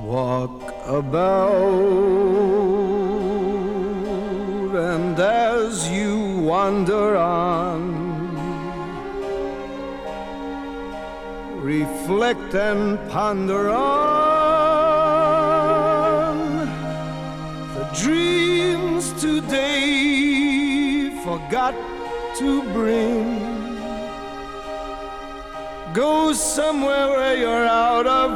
Walk about, and as you wander on, reflect and ponder on the dreams today forgot to bring. Go somewhere where you're out of